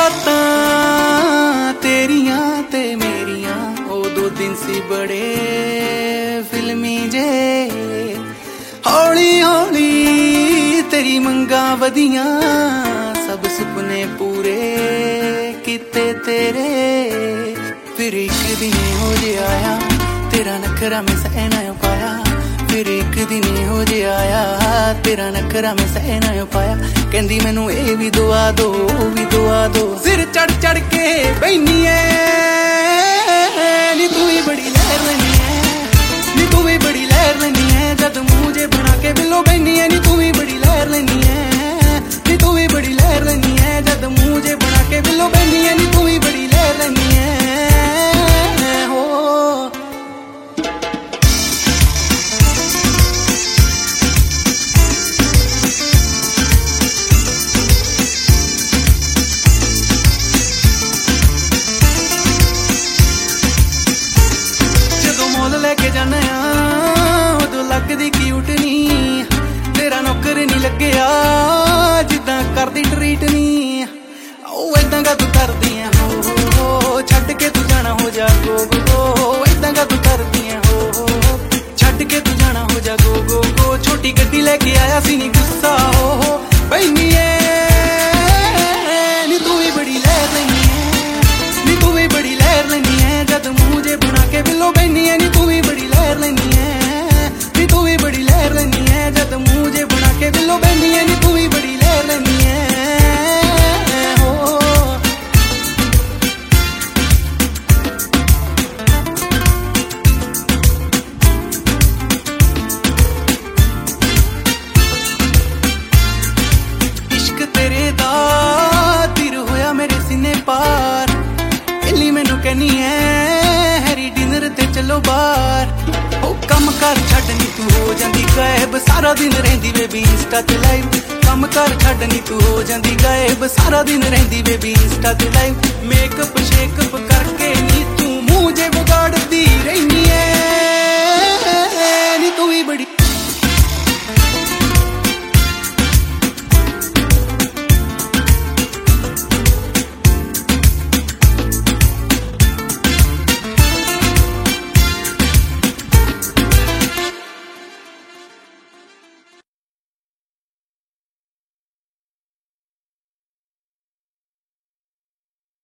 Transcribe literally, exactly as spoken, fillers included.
रातां तेरियां ते मेरियां ओ दो दिन सी बड़े फिल्मी जे हौली हौली तेरी मंगा वधियां सब सुपने पूरे किते तेरे फिर एक दिन हो जे आया तेरा नखरा मैं सह ना पाया फिर एक दिन हो जे आया तेरा नखरा मैं सह ना पाया कहंदी मैनू ए भी दुआ दो भी दुआ दो सिर चढ़ चढ़ के बैनी है नी तू ही बड़ी लहर लेनी है नी तू भी बड़ी लहर लेनी है जद मुझे बना के बिलो बैनी है नी तू भी बड़ी लहर लेनी है नी तू भी बड़ी लहर लेनी है जद मुझे बना के बिलो बैनी है नी तू भी बड़ी लहर लेनी है हो लेके जाना उदो लगदी क्यूट नी तेरा नौकर नी लग्या जिद्दां करदी ट्रीट नी इदां का तू करदी है हो हो छड्ड के तू जाना हो जा गो गो इदां का तू करदी है हो हो छड्ड के तू जाना हो जा गो गो गो छोटी गड्डी लेके आया सी नी गुस्सा हो हो बैनी है नी तू भी बड़ी लहर लेनी है नी तू भी बड़ी लहर लेनी है जद मुझे बना के बिलो बैनी है नी तू भी बड़ी लहर लेनी है नी तू भी बड़ी लहर लेनी है जद मुझे बना के बिलो बैनी है नी तू भी बड़ी लहर लेनी है हो इश्क तेरे दा तीर होया मेरे सीने पार इल्ली मैनू कहनी है हैरी डिनर ते चलो बाहर ओ कम कर छड्ड नी तू हो जांदी गायब सारा दिन रहिंदी बेबी इंस्टा ते लाइव कम कर छड्ड नी तू हो जांदी गायब सारा दिन रहिंदी बेबी इंस्टा ते लाइव मेकअप शेकअप कर